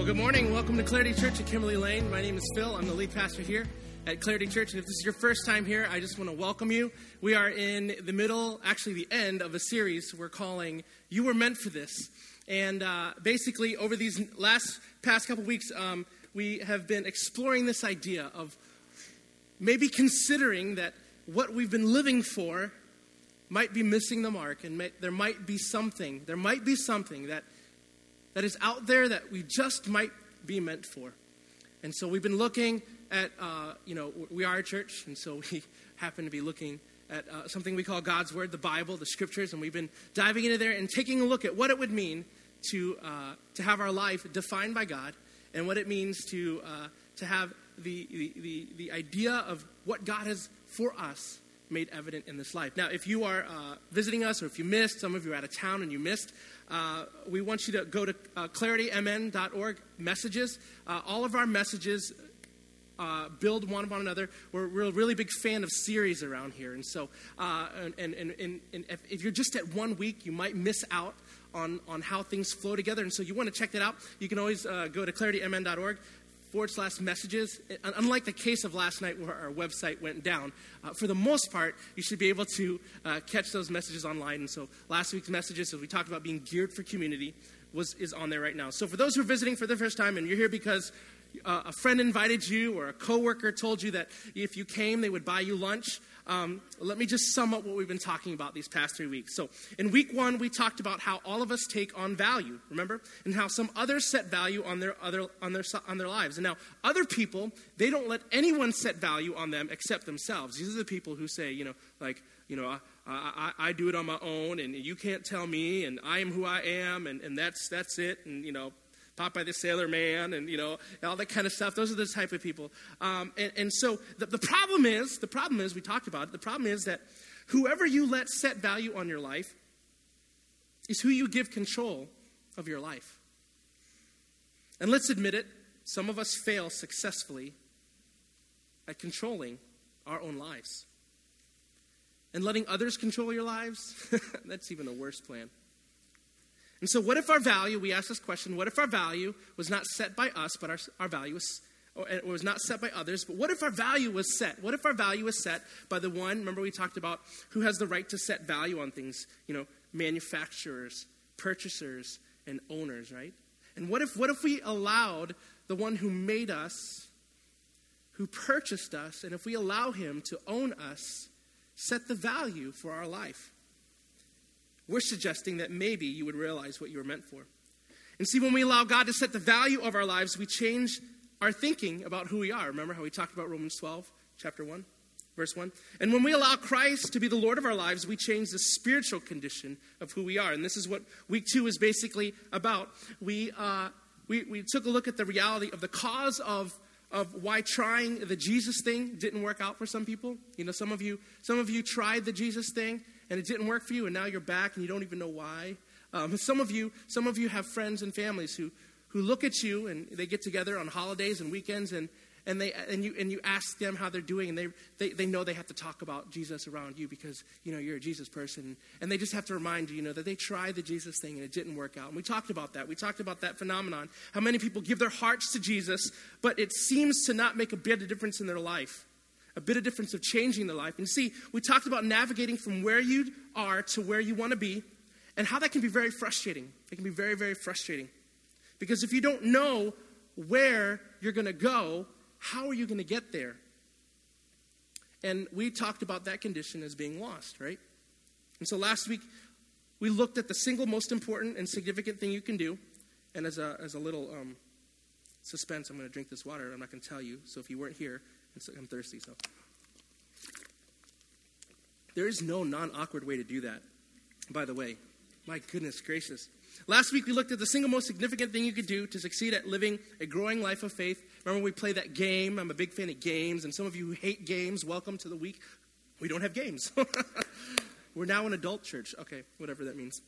Well, good morning. Welcome to Clarity Church at Kimberly Lane. My name is Phil. I'm the lead pastor here at Clarity Church. And if this is your first time here, I just want to welcome you. We are in the middle, actually the end of a series we're calling You Were Meant for This. And basically, over these past couple weeks, we have been exploring this idea of maybe considering that what we've been living for might be missing the mark, and there might be something that is out there that we just might be meant for. And so we've been looking at, we are a church, and so we happen to be looking at something we call God's Word, the Bible, the Scriptures, and we've been diving into there and taking a look at what it would mean to have our life defined by God, and what it means to have the idea of what God has for us made evident in this life. Now, if you are visiting us, or if you missed, some of you are out of town and you missed, we want you to go to claritymn.org, messages. All of our messages build one upon another. We're a really big fan of series around here. And so, if you're just at 1 week, you might miss out on how things flow together. And so you want to check that out. You can always go to claritymn.org/messages. Unlike the case of last night where our website went down, for the most part, you should be able to catch those messages online. And so last week's messages, as we talked about being geared for community, is on there right now. So for those who are visiting for the first time and you're here because a friend invited you or a coworker told you that if you came, they would buy you lunch, let me just sum up what we've been talking about these past 3 weeks. So in week 1, we talked about how all of us take on value, remember? And how some others set value on their lives. And now other people, they don't let anyone set value on them except themselves. These are the people who say, I do it on my own, and you can't tell me, and I am who I am, and that's it, and, Popeye the Sailor Man, and, all that kind of stuff. Those are the type of people. And so the problem is, we talked about it, the problem is that whoever you let set value on your life is who you give control of your life. And let's admit it, some of us fail successfully at controlling our own lives. And letting others control your lives, that's even a worse plan. And so what if our value, we ask this question, what if our value was not set by us, but our value was not set by others, but what if our value was set? What if our value was set by the one, remember we talked about who has the right to set value on things, manufacturers, purchasers, and owners, right? And what if we allowed the one who made us, who purchased us, and if we allow him to own us, set the value for our life? We're suggesting that maybe you would realize what you were meant for. And see, when we allow God to set the value of our lives, we change our thinking about who we are. Remember how we talked about Romans 12, chapter 1, verse 1? And when we allow Christ to be the Lord of our lives, we change the spiritual condition of who we are. And this is what week 2 is basically about. We took a look at the reality of the cause of why trying the Jesus thing didn't work out for some people. Some of you tried the Jesus thing, and it didn't work for you, and now you're back and you don't even know why. Some of you have friends and families who look at you and they get together on holidays and weekends and you ask them how they're doing, and they know they have to talk about Jesus around you because you're a Jesus person, and they just have to remind you that they tried the Jesus thing and it didn't work out. And we talked about that. We talked about that phenomenon, how many people give their hearts to Jesus, but it seems to not make a bit of difference in their life. A bit of difference of changing their life. And see, we talked about navigating from where you are to where you want to be, and how that can be very frustrating. It can be very, very frustrating. Because if you don't know where you're going to go, how are you going to get there? And we talked about that condition as being lost, right? And so last week, we looked at the single most important and significant thing you can do. And as a little suspense, I'm going to drink this water. I'm not going to tell you. So if you weren't here, I'm thirsty, so. There is no non-awkward way to do that, by the way. My goodness gracious. Last week we looked at the single most significant thing you could do to succeed at living a growing life of faith. Remember we played that game? I'm a big fan of games, and some of you who hate games, welcome to the week. We don't have games. We're now an adult church. Okay, whatever that means.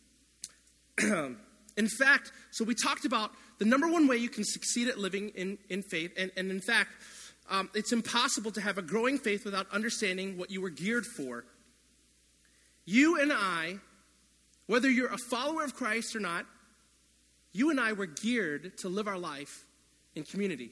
In fact, so we talked about the number one way you can succeed at living in faith, and in fact, it's impossible to have a growing faith without understanding what you were geared for. You and I, whether you're a follower of Christ or not, you and I were geared to live our life in community.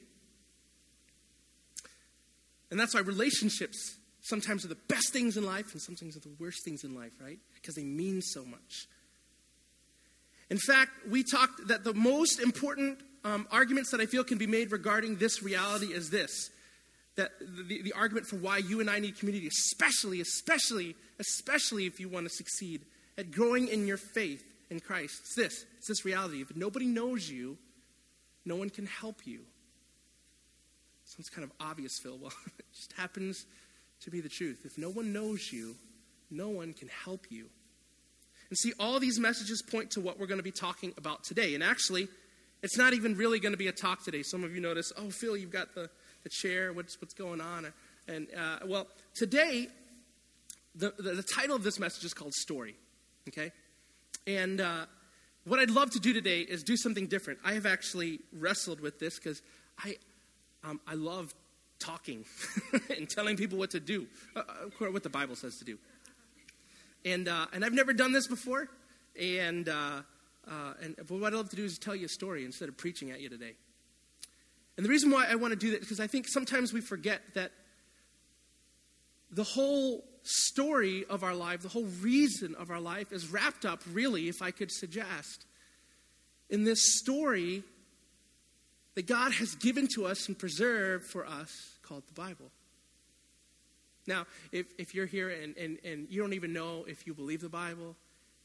And that's why relationships sometimes are the best things in life and sometimes are the worst things in life, right? Because they mean so much. In fact, we talked that the most important arguments that I feel can be made regarding this reality is this. That the argument for why you and I need community, especially if you want to succeed at growing in your faith in Christ. It's this reality. If nobody knows you, no one can help you. Sounds kind of obvious, Phil. Well, it just happens to be the truth. If no one knows you, no one can help you. And see, all these messages point to what we're going to be talking about today. And actually, it's not even really going to be a talk today. Some of you notice, oh, Phil, you've got the chair. What's going on? And well, today, the title of this message is called Story. Okay? And what I'd love to do today is do something different. I have actually wrestled with this because I love talking and telling people what to do, what the Bible says to do. And I've never done this before. But what I'd love to do is tell you a story instead of preaching at you today. And the reason why I want to do that is because I think sometimes we forget that the whole story of our life, the whole reason of our life is wrapped up, really, if I could suggest, in this story that God has given to us and preserved for us called the Bible. Now, if you're here and you don't even know if you believe the Bible,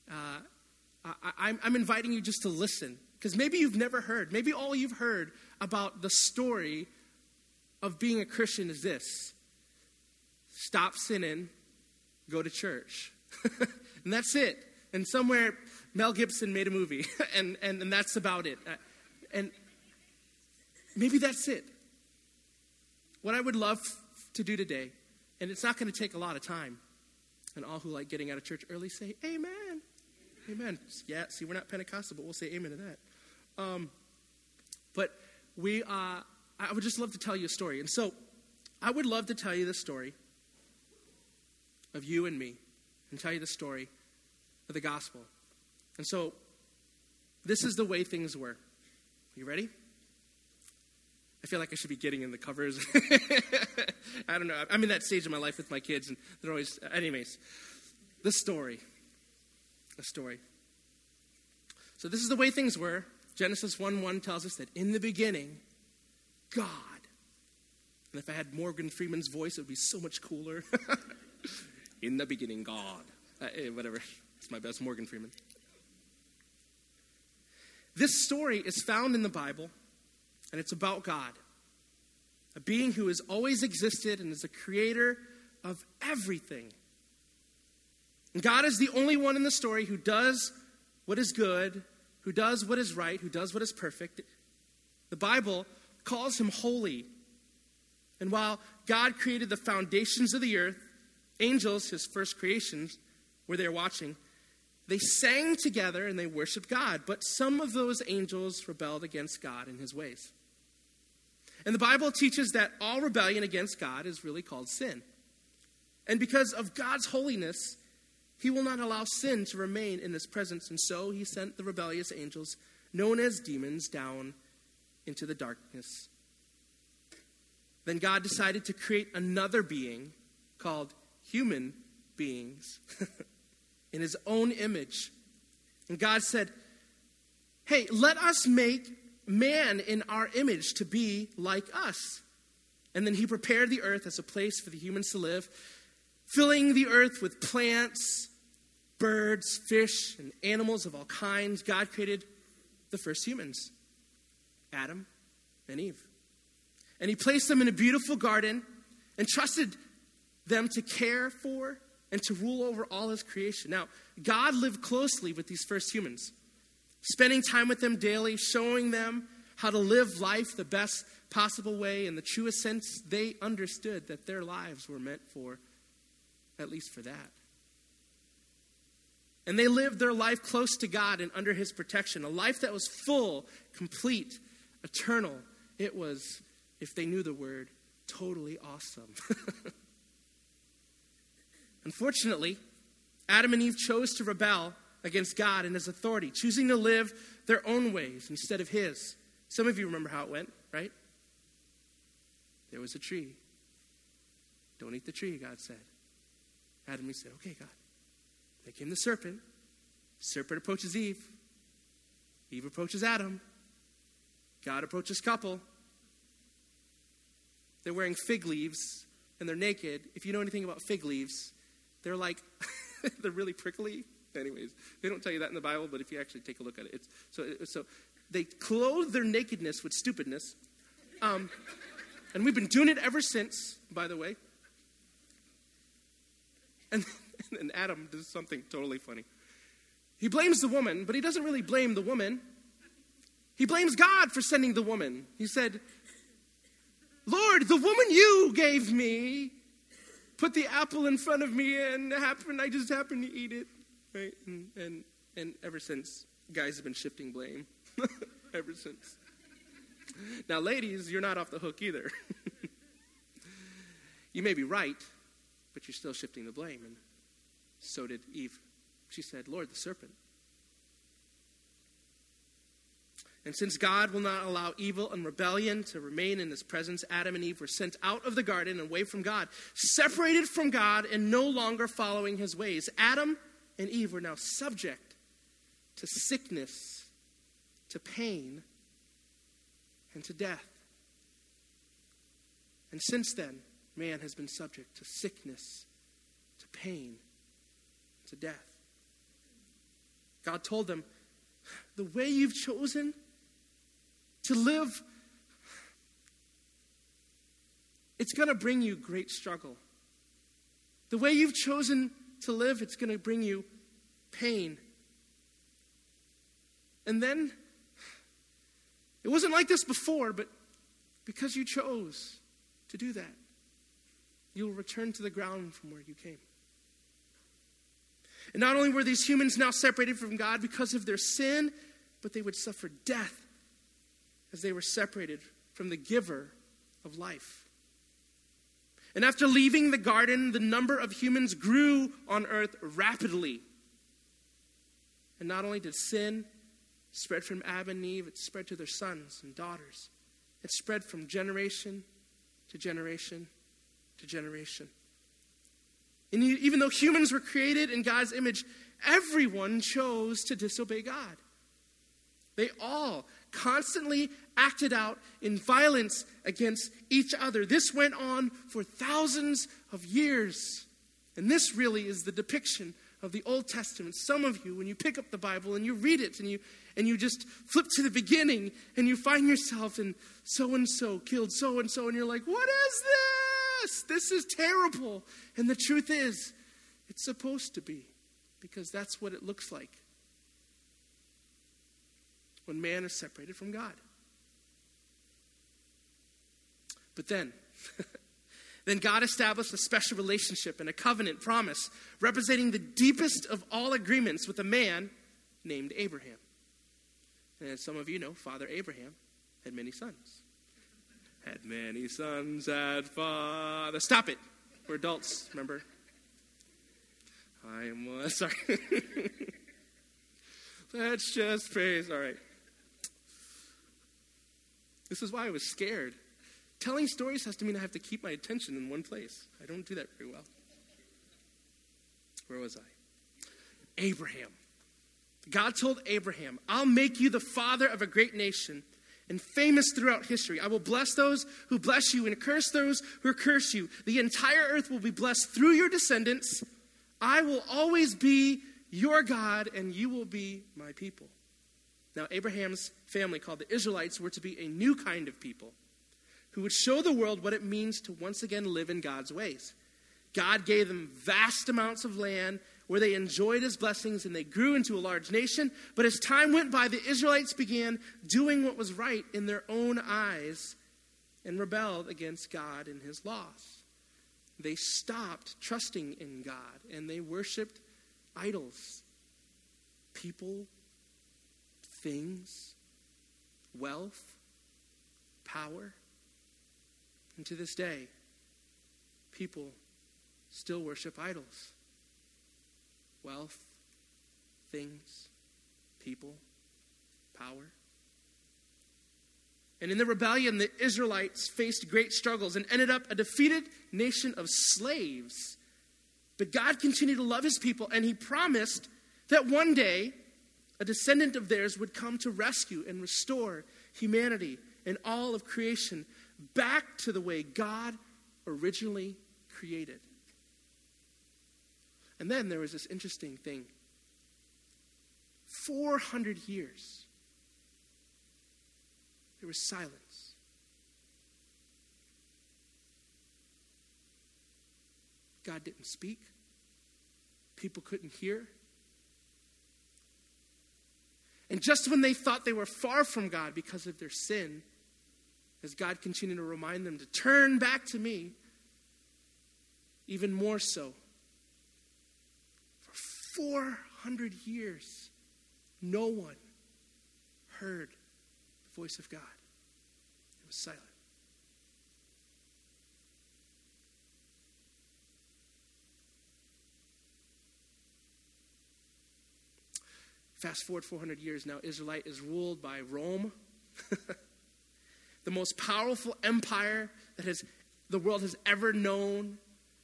I'm inviting you just to listen. Because maybe you've never heard, maybe all you've heard about the story of being a Christian is this. Stop sinning, go to church. And that's it. And somewhere Mel Gibson made a movie, and that's about it. And maybe that's it. What I would love to do today, and it's not going to take a lot of time, and all who like getting out of church early say, amen. Amen. Yeah, see, we're not Pentecostal, but we'll say amen to that. But I would just love to tell you a story. And so I would love to tell you the story of you and me and tell you the story of the gospel. And so this is the way things were. You ready? I feel like I should be getting in the covers. I don't know. I'm in that stage of my life with my kids, and they're always, anyways, the story. A story. So this is the way things were. Genesis 1:1 tells us that in the beginning, God. And if I had Morgan Freeman's voice, it would be so much cooler. In the beginning, God. Whatever. It's my best Morgan Freeman. This story is found in the Bible, and it's about God. A being who has always existed and is the creator of everything. And God is the only one in the story who does what is good, who does what is right, who does what is perfect. The Bible calls him holy. And while God created the foundations of the earth, angels, his first creations, were there watching, they sang together and they worshiped God. But some of those angels rebelled against God and his ways. And the Bible teaches that all rebellion against God is really called sin. And because of God's holiness, he will not allow sin to remain in his presence. And so he sent the rebellious angels, known as demons, down into the darkness. Then God decided to create another being called human beings in his own image. And God said, hey, let us make man in our image to be like us. And then he prepared the earth as a place for the humans to live, filling the earth with plants, birds, fish, and animals of all kinds. God created the first humans, Adam and Eve. And he placed them in a beautiful garden and trusted them to care for and to rule over all his creation. Now, God lived closely with these first humans, spending time with them daily, showing them how to live life the best possible way. In the truest sense, they understood that their lives were meant for, at least for that. And they lived their life close to God and under his protection, a life that was full, complete, eternal. It was, if they knew the word, totally awesome. Unfortunately, Adam and Eve chose to rebel against God and his authority, choosing to live their own ways instead of his. Some of you remember how it went, right? There was a tree. Don't eat the tree, God said. Adam and Eve said, okay, God. Then came the serpent. Serpent approaches Eve. Eve approaches Adam. God approaches couple. They're wearing fig leaves and they're naked. If you know anything about fig leaves, they're like, they're really prickly. Anyways, they don't tell you that in the Bible, but if you actually take a look at it, so they clothe their nakedness with stupidness. And we've been doing it ever since, by the way. And Adam does something totally funny. He blames the woman, but he doesn't really blame the woman. He blames God for sending the woman. He said, Lord, the woman you gave me put the apple in front of me and I just happened to eat it. Right? And ever since, guys have been shifting blame. Ever since. Now, ladies, you're not off the hook either. You may be right, but you're still shifting the blame. And so did Eve. She said, Lord, the serpent. And since God will not allow evil and rebellion to remain in his presence, Adam and Eve were sent out of the garden and away from God, separated from God and no longer following his ways. Adam and Eve were now subject to sickness, to pain, and to death. And since then, man has been subject to sickness, to pain, to death. God told them, the way you've chosen to live, it's going to bring you great struggle. The way you've chosen to live, it's going to bring you pain. And then, it wasn't like this before, but because you chose to do that, you'll return to the ground from where you came. And not only were these humans now separated from God because of their sin, but they would suffer death as they were separated from the giver of life. And after leaving the garden, the number of humans grew on earth rapidly. And not only did sin spread from Adam and Eve, it spread to their sons and daughters. It spread from generation to generation to generation. And even though humans were created in God's image, everyone chose to disobey God. They all constantly acted out in violence against each other. This went on for thousands of years. And this really is the depiction of the Old Testament. Some of you, when you pick up the Bible and you read it and you just flip to the beginning and you find yourself in so-and-so killed so-and-so and you're like, what is this? This is terrible. And the truth is, it's supposed to be, because that's what it looks like when man is separated from God. But then God established a special relationship and a covenant promise representing the deepest of all agreements with a man named Abraham. And as some of you know, Father Abraham had many sons. Had many sons, had father. Stop it. We're adults, remember? I am sorry. Let's just praise. All right. This is why I was scared. Telling stories has to mean I have to keep my attention in one place. I don't do that very well. Where was I? Abraham. God told Abraham, I'll make you the father of a great nation and famous throughout history. I will bless those who bless you and curse those who curse you. The entire earth will be blessed through your descendants. I will always be your God and you will be my people. Now, Abraham's family, called the Israelites, were to be a new kind of people who would show the world what it means to once again live in God's ways. God gave them vast amounts of land where they enjoyed his blessings and they grew into a large nation. But as time went by, the Israelites began doing what was right in their own eyes and rebelled against God and his laws. They stopped trusting in God and they worshiped idols, people, things, wealth, power. And to this day, people still worship idols, wealth, things, people, power. And in the rebellion, the Israelites faced great struggles and ended up a defeated nation of slaves. But God continued to love his people, and he promised that one day a descendant of theirs would come to rescue and restore humanity and all of creation back to the way God originally created. And then there was this interesting thing. 400 years, there was silence. God didn't speak. People couldn't hear. And just when they thought they were far from God because of their sin, as God continued to remind them to turn back to me, even more so, for 400 years, no one heard the voice of God. It was silent. Fast forward 400 years now, Israelite is ruled by Rome, the most powerful empire that the world has ever known.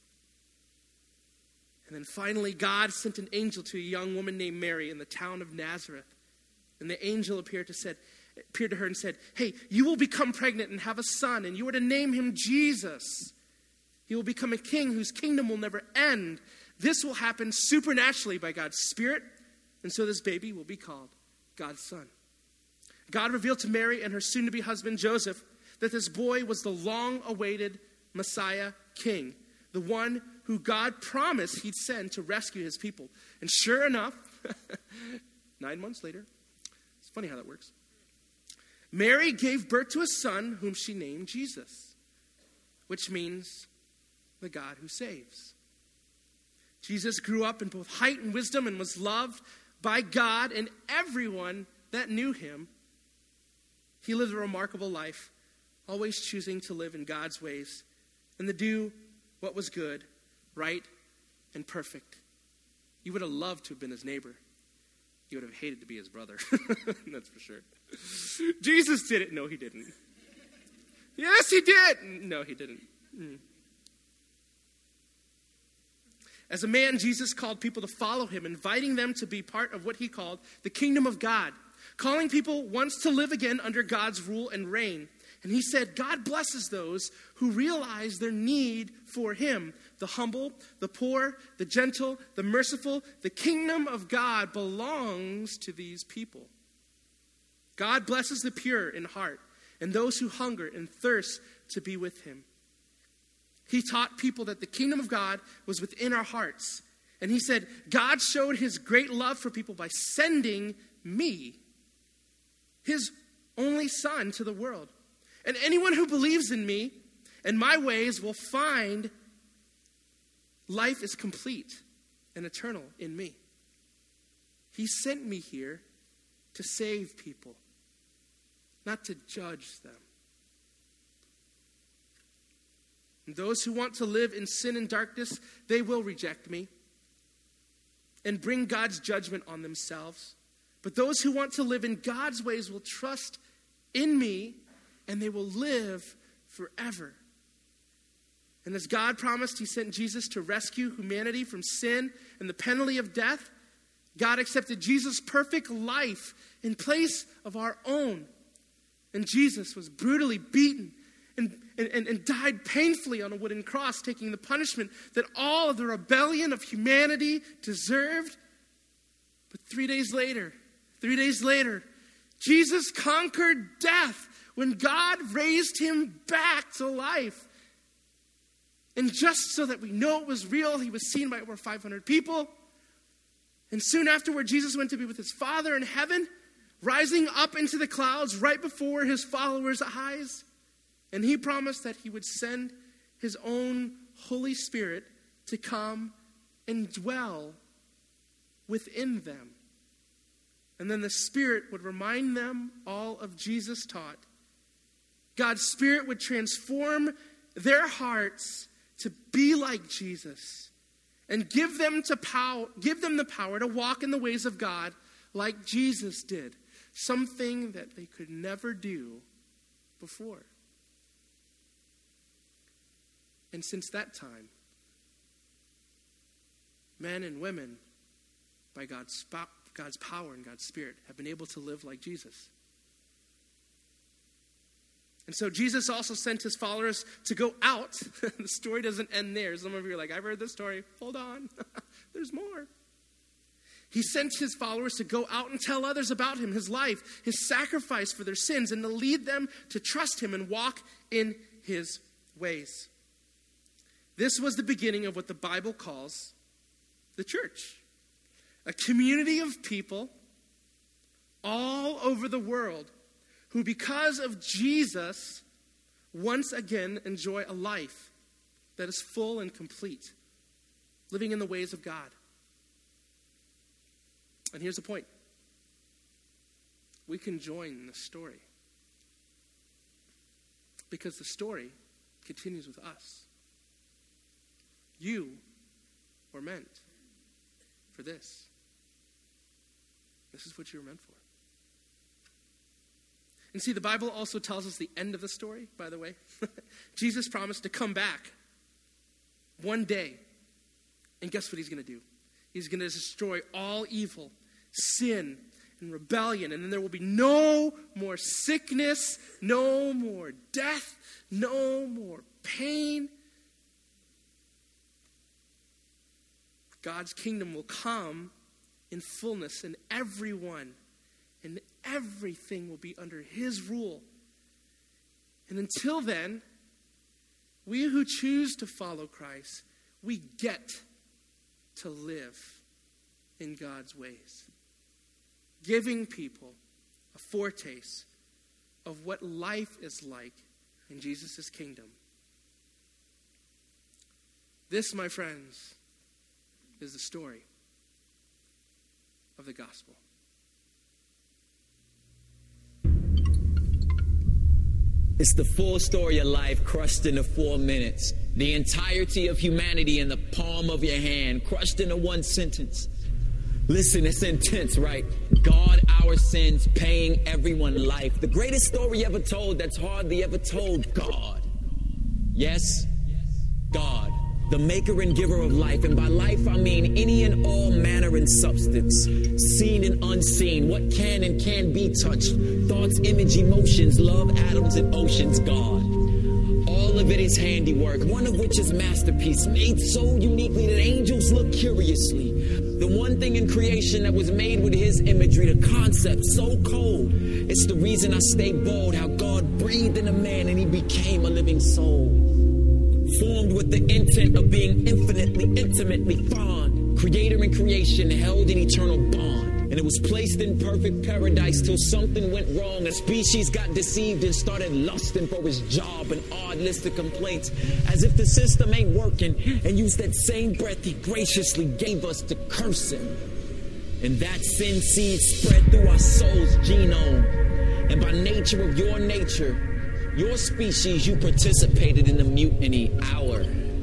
And then finally, God sent an angel to a young woman named Mary in the town of Nazareth. And the angel appeared to her and said, "Hey, you will become pregnant and have a son, and you are to name him Jesus. He will become a king whose kingdom will never end. This will happen supernaturally by God's Spirit. And so this baby will be called God's son." God revealed to Mary and her soon-to-be husband Joseph that this boy was the long-awaited Messiah King, the one who God promised he'd send to rescue his people. And sure enough, 9 months later, it's funny how that works, Mary gave birth to a son whom she named Jesus, which means the God who saves. Jesus grew up in both height and wisdom and was loved by God and everyone that knew him. He lived a remarkable life, always choosing to live in God's ways and to do what was good, right, and perfect. You would have loved to have been his neighbor. You would have hated to be his brother. That's for sure. Jesus did it. No, he didn't. Yes, he did. No, he didn't. As a man, Jesus called people to follow him, inviting them to be part of what he called the kingdom of God, calling people once to live again under God's rule and reign. And he said, God blesses those who realize their need for him. The humble, the poor, the gentle, the merciful. The kingdom of God belongs to these people. God blesses the pure in heart and those who hunger and thirst to be with him. He taught people that the kingdom of God was within our hearts. And he said, God showed his great love for people by sending me, his only son, to the world. And anyone who believes in me and my ways will find life is complete and eternal in me. He sent me here to save people, not to judge them. And those who want to live in sin and darkness, they will reject me and bring God's judgment on themselves. But those who want to live in God's ways will trust in me, and they will live forever. And as God promised, he sent Jesus to rescue humanity from sin and the penalty of death. God accepted Jesus' perfect life in place of our own. And Jesus was brutally beaten and died painfully on a wooden cross, taking the punishment that all of the rebellion of humanity deserved. But 3 days later, Jesus conquered death when God raised him back to life. And just so that we know it was real, he was seen by over 500 people. And soon afterward, Jesus went to be with his Father in heaven, rising up into the clouds right before his followers' eyes. And he promised that he would send his own Holy Spirit to come and dwell within them. And then the Spirit would remind them all of Jesus taught. God's Spirit would transform their hearts to be like Jesus. and give them the power to walk in the ways of God like Jesus did, something that they could never do before. And since that time, men and women, by God's power and God's Spirit, have been able to live like Jesus. And so Jesus also sent his followers to go out. The story doesn't end there. Some of you are like, I've heard this story. Hold on. There's more. He sent his followers to go out and tell others about him, his life, his sacrifice for their sins, and to lead them to trust him and walk in his ways. This was the beginning of what the Bible calls the church. A community of people all over the world who, because of Jesus, once again enjoy a life that is full and complete, living in the ways of God. And here's the point. We can join the story because the story continues with us. You were meant for this. This is what you were meant for. And see, the Bible also tells us the end of the story, by the way. Jesus promised to come back one day. And guess what he's going to do? He's going to destroy all evil, sin, and rebellion. And then there will be no more sickness, no more death, no more pain. God's kingdom will come in fullness, and everyone and everything will be under his rule. And until then, we who choose to follow Christ, we get to live in God's ways, giving people a foretaste of what life is like in Jesus' kingdom. This, my friends, is the story of the gospel. It's the full story of life crushed into 4 minutes. The entirety of humanity in the palm of your hand, crushed into one sentence. Listen, it's intense, right? God, our sins, paying everyone life. The greatest story ever told that's hardly ever told. God. Yes, God. The maker and giver of life. And by life, I mean any and all manner and substance. Seen and unseen. What can and can't be touched. Thoughts, image, emotions, love, atoms, and oceans. God. All of it is handiwork. One of which is masterpiece. Made so uniquely that angels look curiously. The one thing in creation that was made with his imagery. The concept so cold. It's the reason I stay bold. How God breathed in a man and he became a living soul. Formed with the intent of being infinitely, intimately fond. Creator and creation held in eternal bond. And it was placed in perfect paradise till something went wrong. A species got deceived and started lusting for his job. An odd list of complaints. As if the system ain't working. And used that same breath he graciously gave us to curse him. And that sin seed spread through our soul's genome. And by nature of your nature, your species, you participated in the mutiny. Our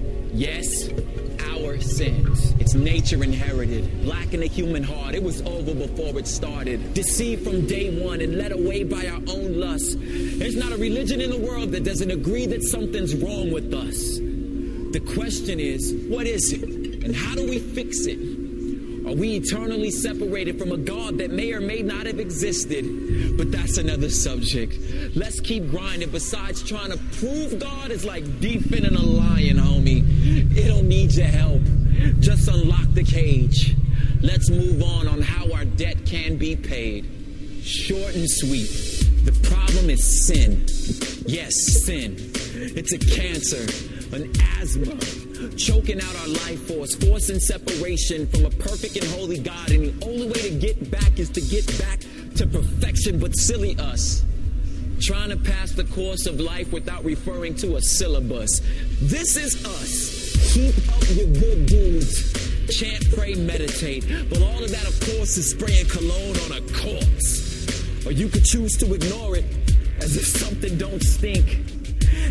sins. It's nature inherited. Black in the human heart. It was over before it started. Deceived from day one and led away by our own lust. There's not a religion in the world that doesn't agree that something's wrong with us. The question is, what is it? And how do we fix it? Are we eternally separated from a God that may or may not have existed? But that's another subject. Let's keep grinding. Besides, trying to prove God is like defending a lion, homie. It don't need your help. Just unlock the cage. Let's move on how our debt can be paid. Short and sweet. The problem is sin. Yes, sin. It's a cancer, an asthma. Choking out our life force, forcing separation from a perfect and holy God. And the only way to get back is to get back to perfection, but silly us. Trying to pass the course of life without referring to a syllabus. This is us. Keep up your good deeds. Chant, pray, meditate. But all of that, of course, is spraying cologne on a corpse. Or you could choose to ignore it as if something don't stink.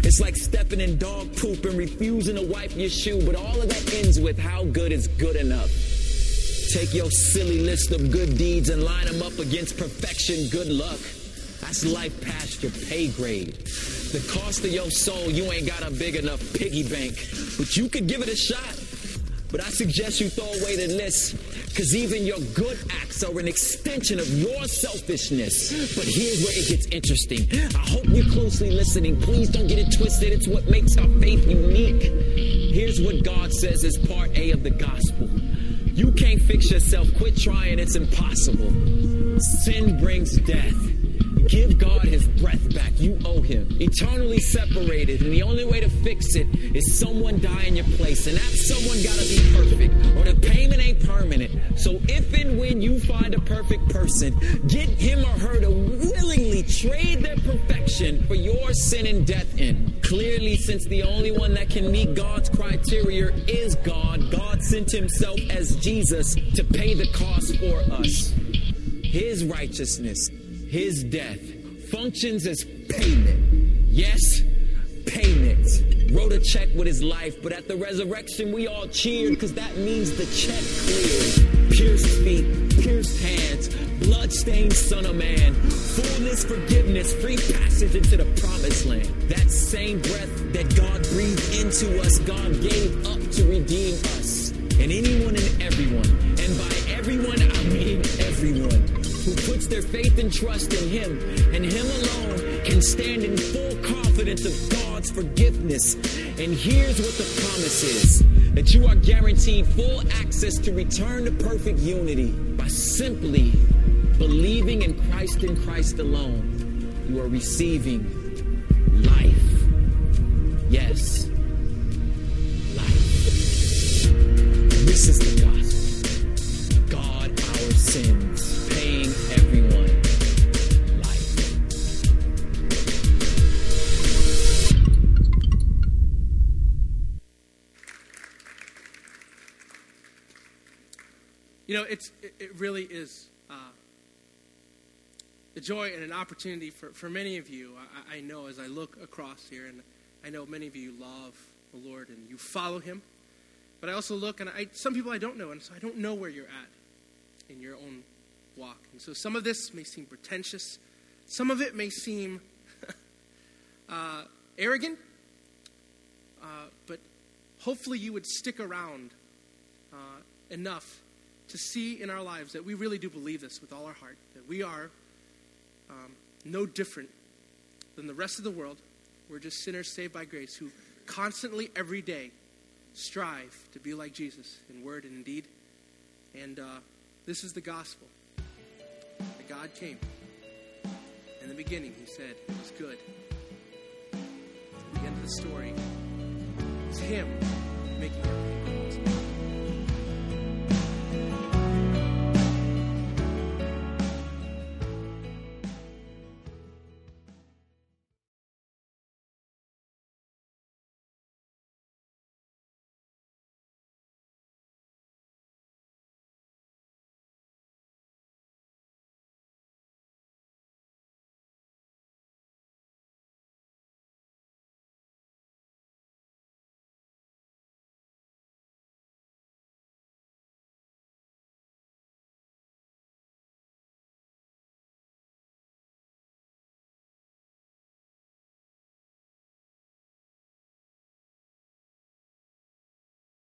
It's like stepping in dog poop and refusing to wipe your shoe, but all of that ends with how good is good enough. Take your silly list of good deeds and line them up against perfection, good luck. That's life past your pay grade. The cost of your soul, you ain't got a big enough piggy bank, but you could give it a shot. But I suggest you throw away the list, because even your good acts are an extension of your selfishness. But here's where it gets interesting. I hope you're closely listening. Please don't get it twisted. It's what makes our faith unique. Here's what God says is part A of the gospel. You can't fix yourself. Quit trying. It's impossible. Sin brings death. Give God his breath back. You owe him. Eternally separated. And the only way to fix it is someone die in your place. And that someone gotta be perfect, or the payment ain't permanent. So if and when you find a perfect person, get him or her to willingly trade their perfection for your sin and death in. Clearly, since the only one that can meet God's criteria is God, God sent himself as Jesus to pay the cost for us. His righteousness, his death, functions as payment. Yes, payment. Wrote a check with his life, but at the resurrection we all cheered, because that means the check cleared. Pierced feet, pierced hands, blood-stained son of man, fullness, forgiveness, free passage into the promised land. That same breath that God breathed into us, God gave up to redeem us. And anyone and everyone, and by everyone I mean everyone, who puts their faith and trust in him and him alone can stand in full confidence of God's forgiveness. And here's what the promise is: that you are guaranteed full access to return to perfect unity by simply believing in Christ alone. You are receiving life. Yes, life. This is the gospel. God, our sins, paying everyone life. You know, it really is a joy and an opportunity for many of you. I know as I look across here, and I know many of you love the Lord and you follow him. But I also look, and some people I don't know, and so I don't know where you're at in your own walk. And so some of this may seem pretentious. Some of it may seem arrogant. But hopefully you would stick around enough to see in our lives that we really do believe this with all our heart, that we are no different than the rest of the world. We're just sinners saved by grace who constantly, every day, strive to be like Jesus in word and in deed. And this is the gospel. That God came. In the beginning, he said it was good. At the end of the story, it's him making everything good.